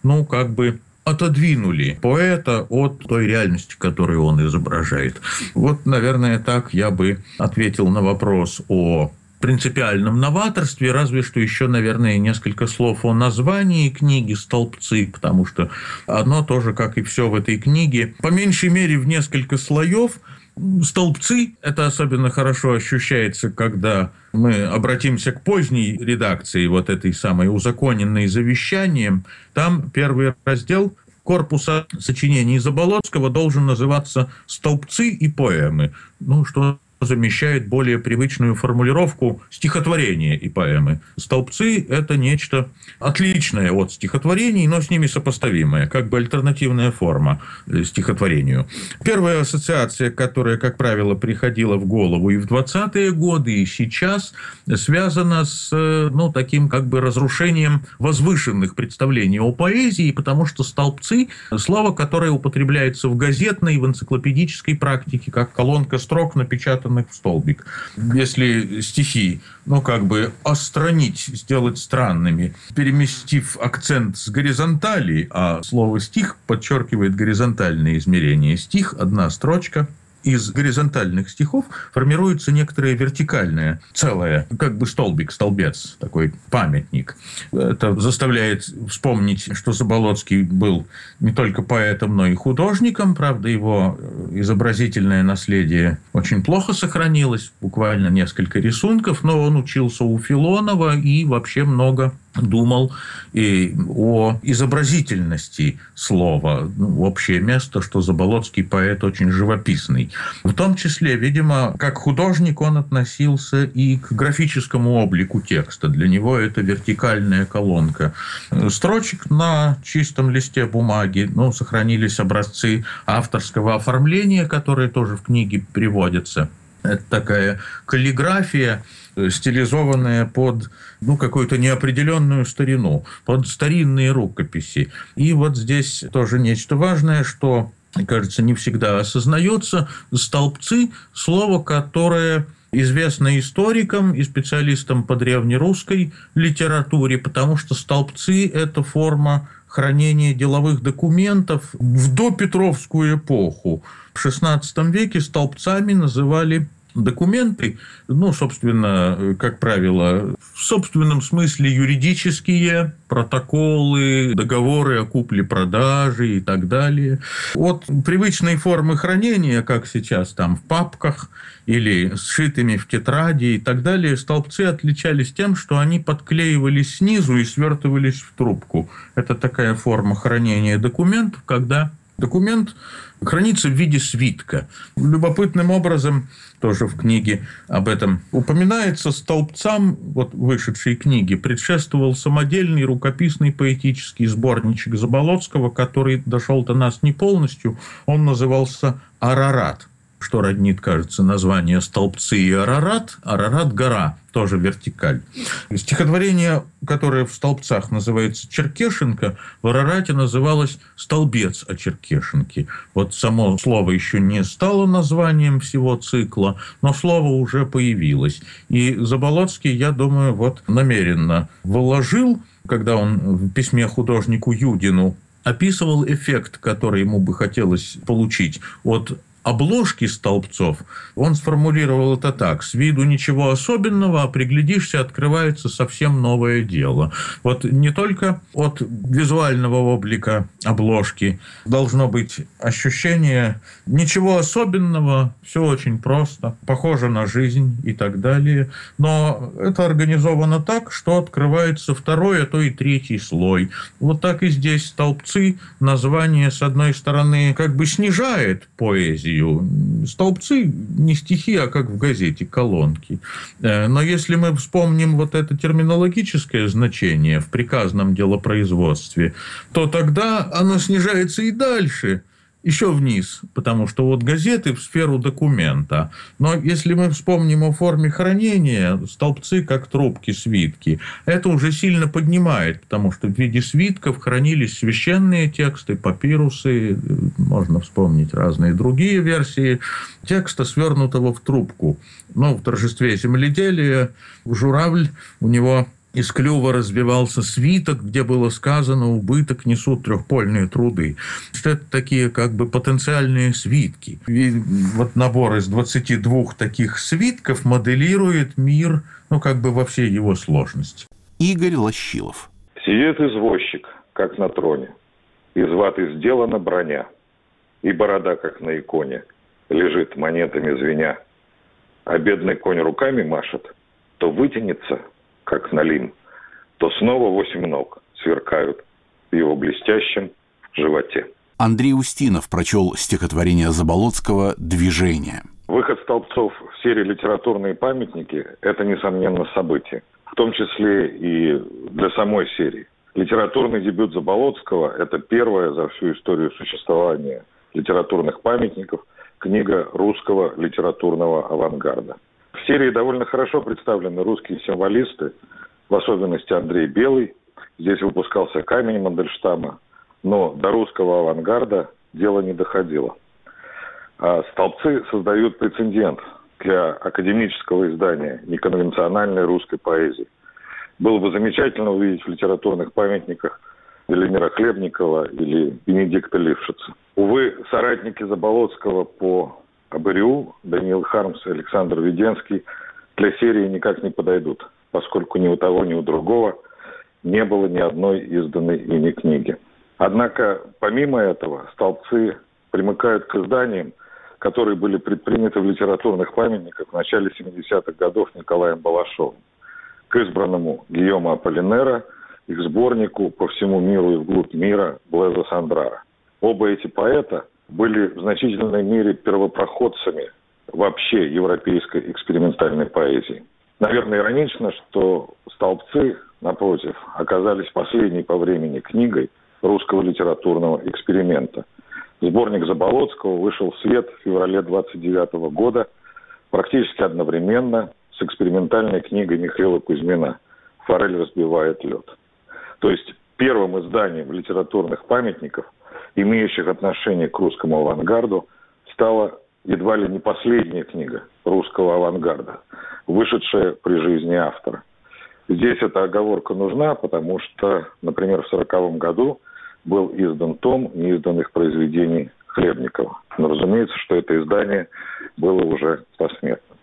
S3: отодвинули поэта от той реальности, которую он изображает. Вот, наверное, так я бы ответил на вопрос о принципиальном новаторстве, разве что еще, наверное, несколько слов о названии книги «Столбцы», потому что оно тоже, как и все в этой книге, по меньшей мере в несколько слоев. Столбцы – это особенно хорошо ощущается, когда мы обратимся к поздней редакции вот этой самой узаконенной завещанием. Там первый раздел корпуса сочинений Заболоцкого должен называться «Столбцы и поэмы», что замещает более привычную формулировку стихотворения и поэмы. Столбцы – это нечто отличное от стихотворений, но с ними сопоставимое, как бы альтернативная форма стихотворению. Первая ассоциация, которая, как правило, приходила в голову и в 20-е годы, и сейчас, связана с таким как бы разрушением возвышенных представлений о поэзии, потому что столбцы – слово, которое употребляется в газетной, в энциклопедической практике, как колонка строк, напечатанных в столбик. Если стихи, остранить, сделать странными, переместив акцент с горизонтали, а слово «стих» подчеркивает горизонтальное измерение. Стих – одна строчка. Из горизонтальных стихов формируется некоторое вертикальное целое, как бы столбик, столбец, такой памятник. Это заставляет вспомнить, что Заболоцкий был не только поэтом, но и художником. Правда, его изобразительное наследие очень плохо сохранилось, буквально несколько рисунков, но он учился у Филонова и вообще много думал и о изобразительности слова. Общее место, что Заболоцкий поэт очень живописный. В том числе, видимо, как художник он относился и к графическому облику текста. Для него это вертикальная колонка строчек на чистом листе бумаги. Сохранились образцы авторского оформления, которые тоже в книге приводятся. Это такая каллиграфия, стилизованная под какую-то неопределенную старину, под старинные рукописи. И вот здесь тоже нечто важное, что, кажется, не всегда осознается. Столбцы – слово, которое известно историкам и специалистам по древнерусской литературе, потому что столбцы – это форма хранения деловых документов в допетровскую эпоху. В XVI веке столбцами называли документы, собственно, как правило, в собственном смысле юридические протоколы, договоры о купле-продаже и так далее. От привычной формы хранения, как сейчас там в папках или сшитыми в тетради и так далее, столбцы отличались тем, что они подклеивались снизу и свертывались в трубку. Это такая форма хранения документов, когда документ хранится в виде свитка. Любопытным образом, тоже в книге об этом упоминается, столбцам вышедшей книги предшествовал самодельный рукописный поэтический сборничек Заболоцкого, который дошел до нас не полностью. Он назывался «Арарат», что роднит, кажется, название «Столбцы» и «Арарат». «Арарат» – гора, тоже вертикаль. Стихотворение, которое в «Столбцах» называется «Черкешенко», в «Арарате» называлось «Столбец о Черкешенке». Само слово еще не стало названием всего цикла, но слово уже появилось. И Заболоцкий, я думаю, намеренно вложил, когда он в письме художнику Юдину описывал эффект, который ему бы хотелось получить от обложки столбцов, он сформулировал это так: с виду ничего особенного, а приглядишься, открывается совсем новое дело. Не только от визуального облика обложки должно быть ощущение ничего особенного, все очень просто, похоже на жизнь и так далее, но это организовано так, что открывается второй, а то и третий слой. Так и здесь столбцы, название, с одной стороны, как бы снижает поэзию. Столбцы не стихи, а как в газете, колонки. Но если мы вспомним это терминологическое значение в приказном делопроизводстве, то тогда оно снижается и дальше, еще вниз, потому что газеты в сферу документа. Но если мы вспомним о форме хранения, столбцы как трубки, свитки, это уже сильно поднимает, потому что в виде свитков хранились священные тексты, папирусы, можно вспомнить разные другие версии текста, свернутого в трубку. В торжестве земледелия журавль, у него из клюва разбивался свиток, где было сказано: убыток несут трехпольные труды. Это такие как бы потенциальные свитки. И вот набор из 22 таких свитков моделирует мир, как бы во всей его сложности.
S2: Игорь Лощилов.
S10: Сидит извозчик, как на троне, из ваты сделана броня, и борода, как на иконе, лежит монетами звеня. А бедный конь руками машет, то вытянется, как налим, то снова 8 ног сверкают в его блестящем животе.
S2: Андрей Устинов прочел стихотворение Заболоцкого «Движение».
S10: Выход Столбцов в серии «Литературные памятники» – это, несомненно, событие, в том числе и для самой серии. Литературный дебют Заболоцкого – это первая за всю историю существования литературных памятников книга русского литературного авангарда. В серии довольно хорошо представлены русские символисты, в особенности Андрей Белый. Здесь выпускался «Камень» Мандельштама, но до русского авангарда дело не доходило. А «Столбцы» создают прецедент для академического издания неконвенциональной русской поэзии. Было бы замечательно увидеть в литературных памятниках Велимира Хлебникова или Бенедикта Лившица. Увы, соратники Заболоцкого по АБРУ, Даниил Хармс и Александр Веденский, для серии никак не подойдут, поскольку ни у того, ни у другого не было ни одной изданной ими книги. Однако, помимо этого, «Столбцы» примыкают к изданиям, которые были предприняты в литературных памятниках в начале 70-х годов Николаем Балашовым, к избранному Гийома Аполлинера и к сборнику «По всему миру и вглубь мира» Блеза Сандрара. Оба эти поэта были в значительной мере первопроходцами вообще европейской экспериментальной поэзии. Наверное, иронично, что «Столбцы», напротив, оказались последней по времени книгой русского литературного эксперимента. Сборник Заболоцкого вышел в свет в феврале 1929 года практически одновременно с экспериментальной книгой Михаила Кузьмина «Форель разбивает лед». То есть первым изданием литературных памятников, имеющих отношение к русскому авангарду, стала едва ли не последняя книга русского авангарда, вышедшая при жизни автора. Здесь эта оговорка нужна, потому что, например, в 1940 году был издан том неизданных произведений Хлебникова. Но, разумеется, что это издание было уже посмертным.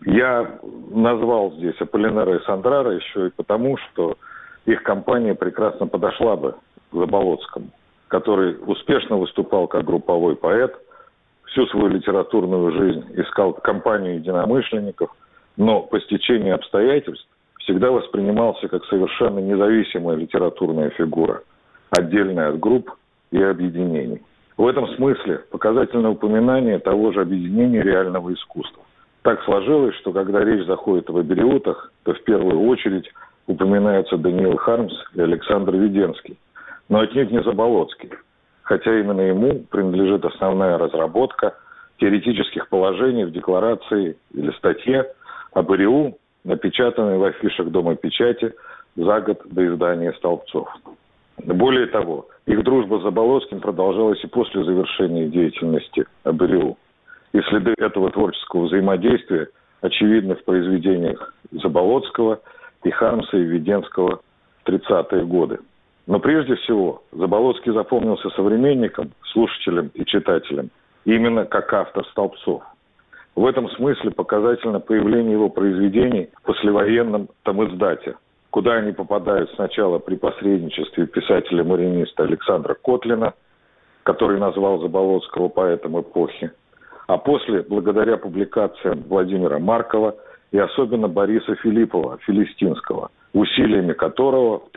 S10: Я назвал здесь Аполлинера и Сандрара еще и потому, что их компания прекрасно подошла бы к Заболоцкому, который успешно выступал как групповой поэт, всю свою литературную жизнь искал компанию единомышленников, но по стечению обстоятельств всегда воспринимался как совершенно независимая литературная фигура, отдельная от групп и объединений. В этом смысле показательное упоминание того же объединения реального искусства. Так сложилось, что когда речь заходит об абериутах, то в первую очередь упоминаются Даниил Хармс и Александр Веденский, но отнюдь не Заболоцкий, хотя именно ему принадлежит основная разработка теоретических положений в декларации или статье об АБРУ, напечатанной в афишах Дома печати за год до издания «Столбцов». Более того, их дружба с Заболоцким продолжалась и после завершения деятельности АБРУ. И следы этого творческого взаимодействия очевидны в произведениях Заболоцкого и Хармса и Веденского в 30-е годы. Но прежде всего Заболоцкий запомнился современникам, слушателям и читателям именно как автор «Столбцов». В этом смысле показательно появление его произведений в послевоенном томиздате, куда они попадают сначала при посредничестве писателя-мариниста Александра Котлина, который назвал Заболоцкого поэтом эпохи, а после благодаря публикациям Владимира Маркова и особенно Бориса Филиппова, Филистинского, усилиями которого в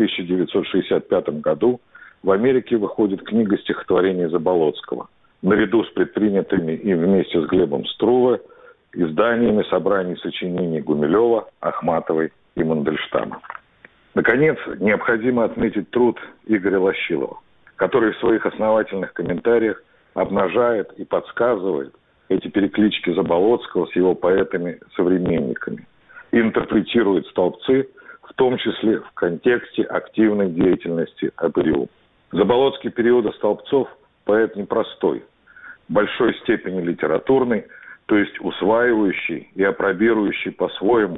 S10: 1965 году в Америке выходит книга стихотворений Заболоцкого, наряду с предпринятыми им вместе с Глебом Струве изданиями собраний сочинений Гумилева, Ахматовой и Мандельштама. Наконец, необходимо отметить труд Игоря Лощилова, который в своих основательных комментариях обнажает и подсказывает эти переклички Заболоцкого с его поэтами-современниками и интерпретирует «Столбцы» в том числе в контексте активной деятельности АБРУ. Заболоцкий периода «Столбцов» поэт непростой, в большой степени литературный, то есть усваивающий и апробирующий по-своему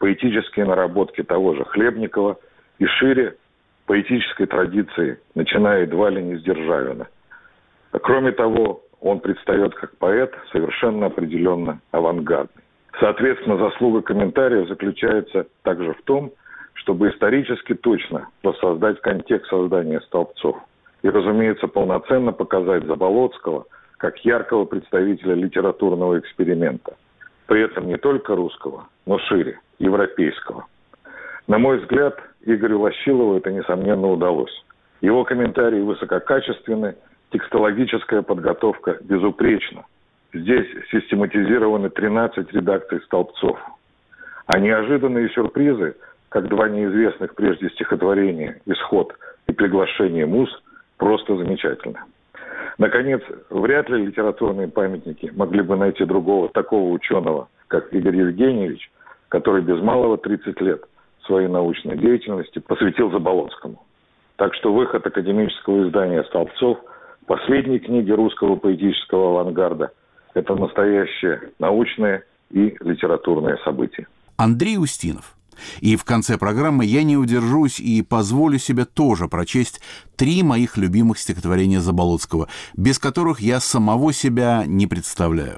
S10: поэтические наработки того же Хлебникова и шире поэтической традиции, начиная едва ли не с Державина. Кроме того, он предстает как поэт совершенно определенно авангардный. Соответственно, заслуга комментариев заключается также в том, чтобы исторически точно воссоздать контекст создания «Столбцов». И, разумеется, полноценно показать Заболоцкого как яркого представителя литературного эксперимента. При этом не только русского, но шире, европейского. На мой взгляд, Игорю Лощилову это, несомненно, удалось. Его комментарии высококачественны, текстологическая подготовка безупречна. Здесь систематизированы 13 редакций «Столбцов». А неожиданные сюрпризы, как два неизвестных прежде стихотворения «Исход» и «Приглашение муз», просто замечательны. Наконец, вряд ли литературные памятники могли бы найти другого такого ученого, как Игорь Евгеньевич, который без малого 30 лет своей научной деятельности посвятил Заболоцкому. Так что выход академического издания «Столбцов», последней книги русского поэтического авангарда, это настоящее научное и литературное событие.
S2: Андрей Устинов. И в конце программы я не удержусь и позволю себе тоже прочесть 3 моих любимых стихотворения Заболоцкого, без которых я самого себя не представляю.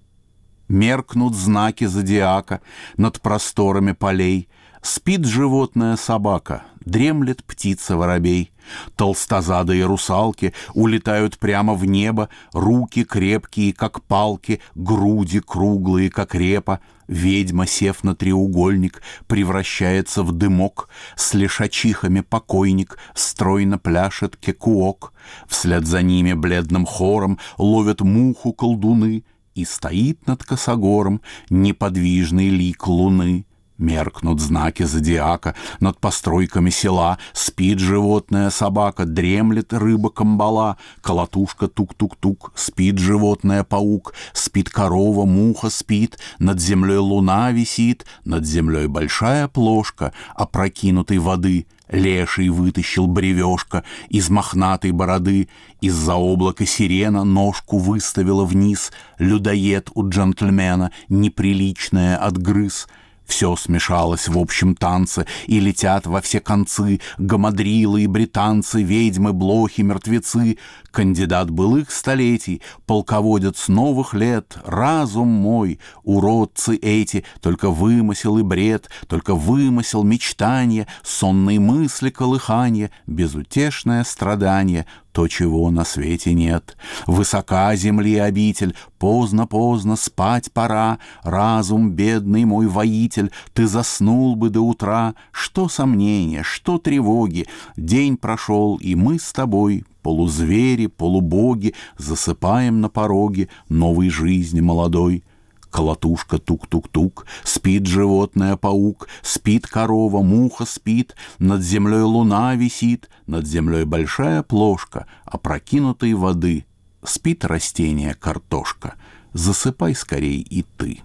S2: Меркнут знаки зодиака над просторами полей, спит животная собака, дремлет птица-воробей. Толстозадые русалки улетают прямо в небо, руки крепкие, как палки, груди круглые, как репа. Ведьма, сев на треугольник, превращается в дымок, с лишачихами покойник стройно пляшет кекуок. Вслед за ними бледным хором ловят муху колдуны, и стоит над косогором неподвижный лик луны. Меркнут знаки зодиака над постройками села, спит животная собака, дремлет рыба-камбала, колотушка тук-тук-тук, спит животное паук, спит корова, муха спит, над землей луна висит, над землей большая плошка опрокинутой воды. Леший вытащил бревешко из мохнатой бороды, из-за облака сирена ножку выставила вниз, людоед у джентльмена неприличное отгрыз. Все смешалось в общем танце, и летят во все концы гамадрилы и британцы, ведьмы, блохи, мертвецы. Кандидат былых столетий, полководец новых лет, разум мой, уродцы эти, только вымысел и бред, только вымысел мечтания, сонные мысли колыханье, безутешное страдание, то, чего на свете нет. Высока земли обитель, поздно-поздно спать пора, разум, бедный мой воитель, ты заснул бы до утра. Что сомнения, что тревоги, день прошел, и мы с тобой, полузвери, полубоги, засыпаем на пороге новой жизни молодой. Колотушка тук-тук-тук, спит животное паук, спит корова, муха спит, над землей луна висит, над землей большая плошка опрокинутой воды. Спит растение картошка, засыпай скорей и ты.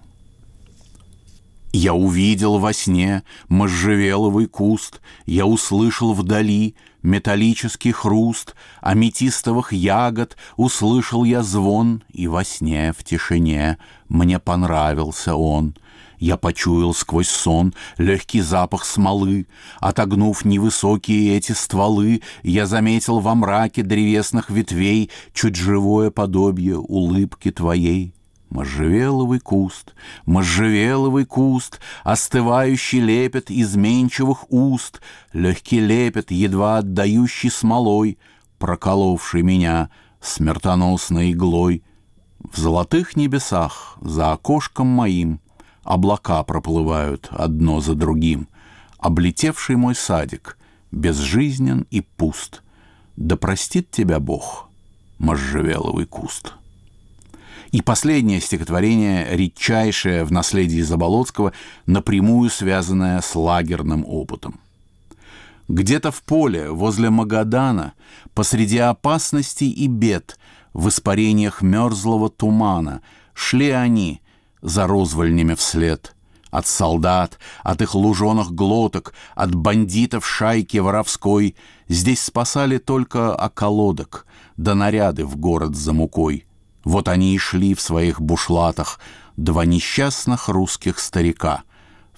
S2: Я увидел во сне можжевеловый куст, я услышал вдали металлический хруст аметистовых ягод, услышал я звон, и во сне в тишине мне понравился он. Я почуял сквозь сон легкий запах смолы, отогнув невысокие эти стволы, я заметил во мраке древесных ветвей чуть живое подобие улыбки твоей. Можжевеловый куст, остывающий лепет изменчивых уст, легкий лепет, едва отдающий смолой, проколовший меня смертоносной иглой. В золотых небесах за окошком моим облака проплывают одно за другим. Облетевший мой садик безжизнен и пуст. Да простит тебя Бог, можжевеловый куст. И последнее стихотворение, редчайшее в наследии Заболоцкого, напрямую связанное с лагерным опытом. Где-то в поле, возле Магадана, посреди опасностей и бед, в испарениях мерзлого тумана, шли они за розвольнями вслед. От солдат, от их луженых глоток, от бандитов шайки воровской здесь спасали только околодок, да наряды в город за мукой. Вот они и шли в своих бушлатах, два несчастных русских старика.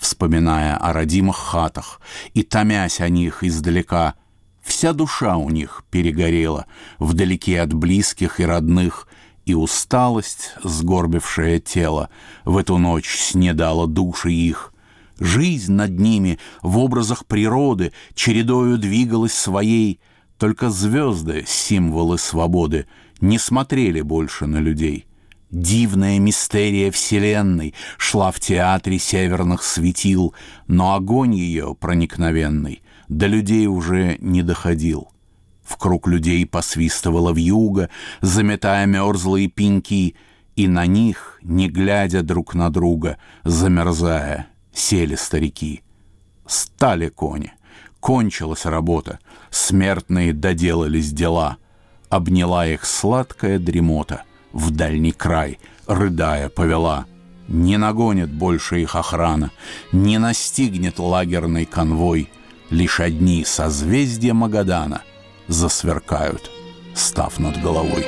S2: вспоминая о родимых хатах и томясь о них издалека. Вся душа у них перегорела, вдалеке от близких и родных, и усталость, сгорбившая тело, в эту ночь снедала души их. Жизнь над ними в образах природы чередою двигалась своей, только звезды, символы свободы, не смотрели больше на людей. Дивная мистерия Вселенной шла в театре северных светил, но огонь ее проникновенный до людей уже не доходил. В круг людей посвистывала вьюга, заметая мерзлые пеньки, и на них, не глядя друг на друга, замерзая, сели старики. Стали кони, кончилась работа, смертные доделались дела. Обняла их сладкая дремота, в дальний край, рыдая, повела. Не нагонит больше их охрана, не настигнет лагерный конвой. Лишь одни созвездия Магадана засверкают, став над головой.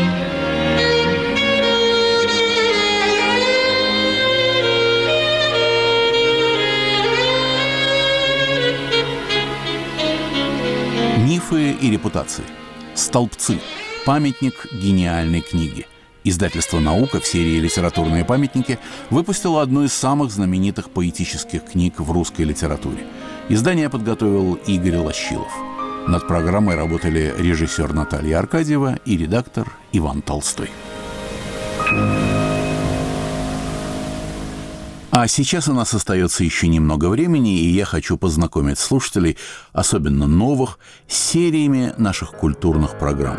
S2: Мифы и репутации. Столбцы. Памятник гениальной книги. Издательство «Наука» в серии «Литературные памятники» выпустило одну из самых знаменитых поэтических книг в русской литературе. Издание подготовил Игорь Лощилов. Над программой работали режиссер Наталья Аркадьева и редактор Иван Толстой. А сейчас у нас остается еще немного времени, и я хочу познакомить слушателей, особенно новых, с сериями наших культурных программ.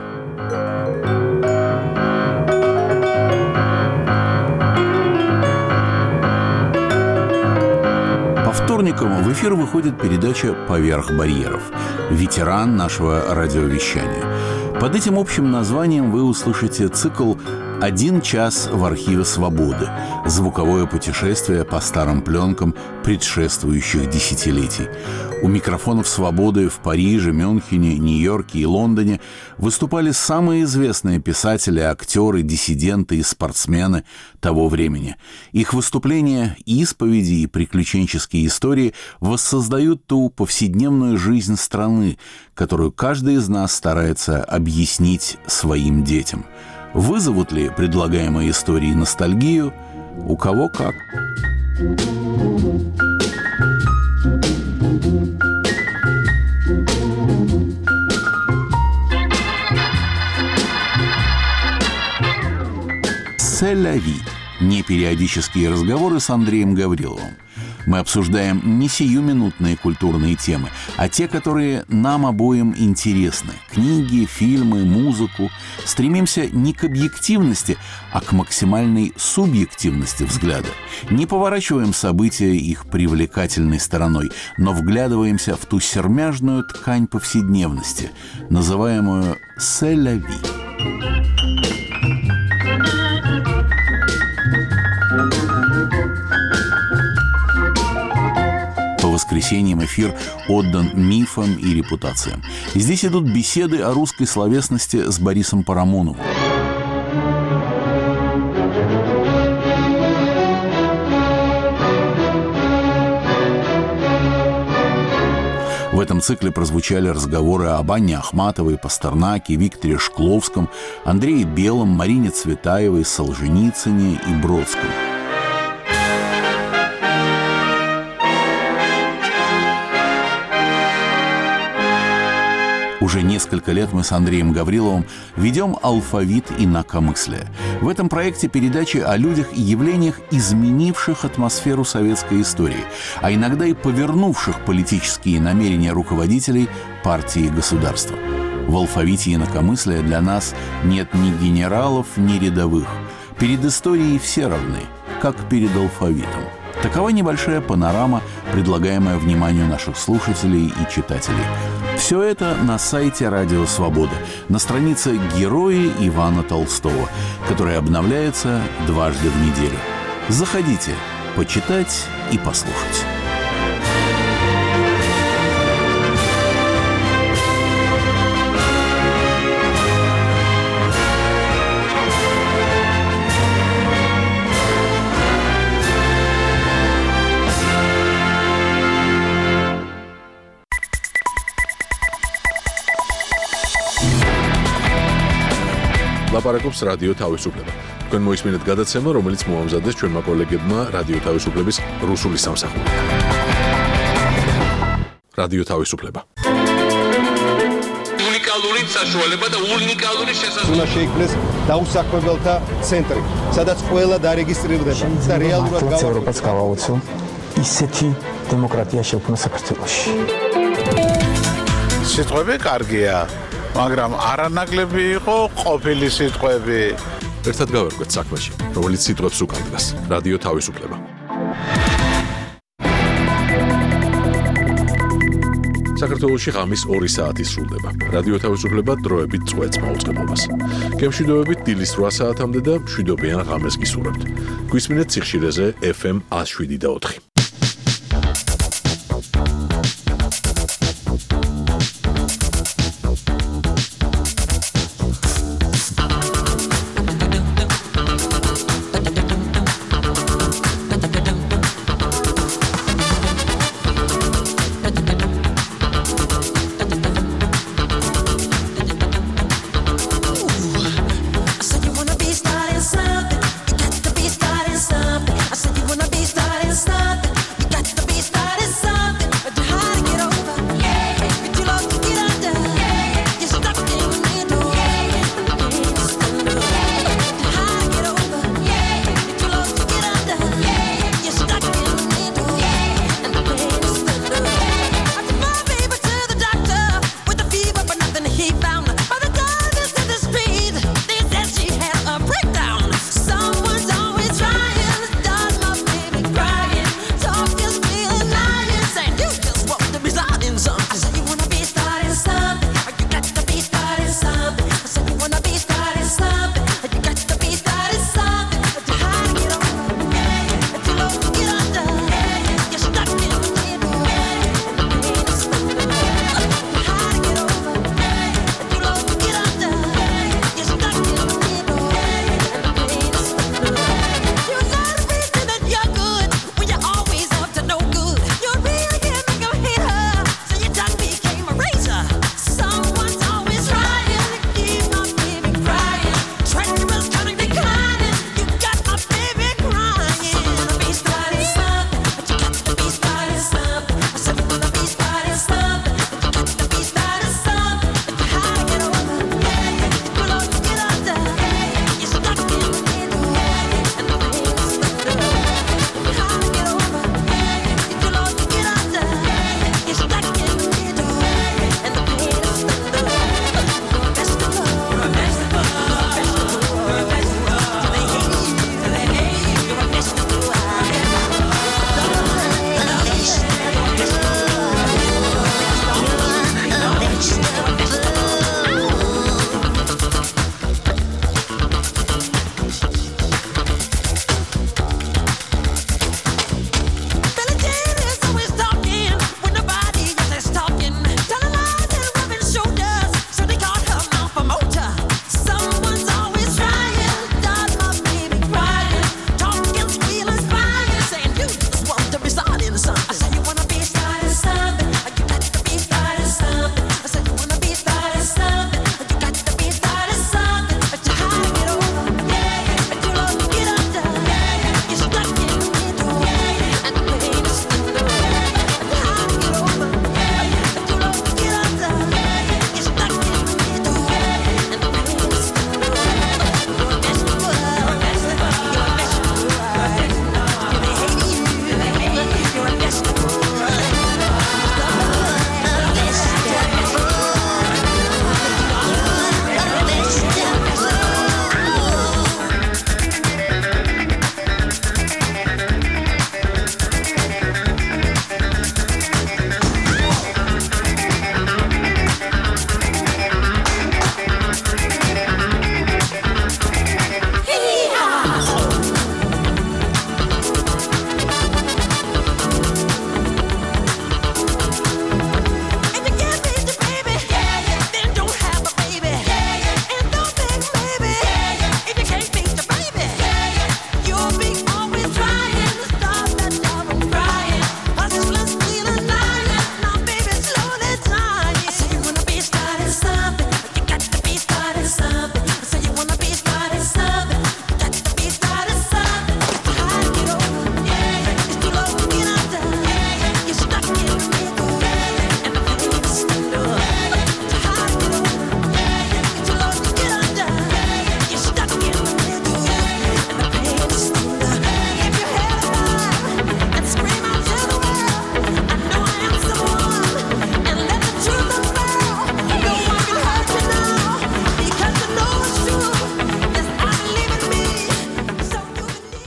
S2: По вторникам в эфир выходит передача «Поверх барьеров», ветеран нашего радиовещания. Под этим общим названием вы услышите цикл «1 час в архиве свободы», звуковое путешествие по старым пленкам предшествующих десятилетий. У микрофонов «Свободы» в Париже, Мюнхене, Нью-Йорке и Лондоне выступали самые известные писатели, актеры, диссиденты и спортсмены того времени. Их выступления, исповеди и приключенческие истории воссоздают ту повседневную жизнь страны, которую каждый из нас старается объяснить своим детям. Вызовут ли предлагаемые истории ностальгию? У кого как. «Сель-ля-ви» – непериодические разговоры с Андреем Гавриловым. Мы обсуждаем не сиюминутные культурные темы, а те, которые нам обоим интересны. Книги, фильмы, музыку. Стремимся не к объективности, а к максимальной субъективности взгляда. Не поворачиваем события их привлекательной стороной, но вглядываемся в ту сермяжную ткань повседневности, называемую «сель-ля-ви». По воскресеньям эфир отдан мифам и репутациям. Здесь идут беседы о русской словесности с Борисом Парамоновым. В этом цикле прозвучали разговоры об Анне Ахматовой, Пастернаке, Викторе Шкловском, Андрее Белом, Марине Цветаевой, Солженицыне и Бродском. Уже несколько лет мы с Андреем Гавриловым ведем алфавит инакомыслия. В этом проекте передачи о людях и явлениях, изменивших атмосферу советской истории, а иногда и повернувших политические намерения руководителей партии и государства. В алфавите инакомыслия для нас нет ни генералов, ни рядовых. Перед историей все равны, как перед алфавитом. Такова небольшая панорама, предлагаемая вниманию наших слушателей и читателей. Все это на сайте «Радио Свобода», на странице «Герои» Ивана Толстого, которая обновляется дважды в неделю. Заходите почитать и послушать.
S1: ლაპარაკობს რადიო თავისუფლება. თქვენ მოისმინეთ გადაცემა, რომელიც მოამზადეს ჩვენმა კოლეგებმა რადიო თავისუფლების რუსული სამსახური. რადიო თავისუფლება.
S11: უნიკალური საშუალება და უნიკალური შესაძლებლობა.
S12: უნდა შეიქმნეს დაუსაქმებელთა ცენტრი, სადაც ყველა დარეგისტრირდება და რეალურად
S13: ევროპას გავაოცო ისეთი დემოკრატია შექმნა საქართველოში.
S14: სიტყვები კარგია, მაგრამ არანაკლები იყო ყოფილი სიტყვები.
S1: ერთად გავერკვეთ საქმეში, რომელიც სიტყვებს უკან დგას. რადიო თავისუფლება. საქართველოში ღამის 2 საათი სრულდება. რადიო თავისუფლება დროებით წვეთს მაუწყებლობას. გემშვიდობებით დილის 8 საათამდე და მშვიდობიან ღამეს გისურვებთ. გვისმინეთ სიხშირეზე FM 107.4.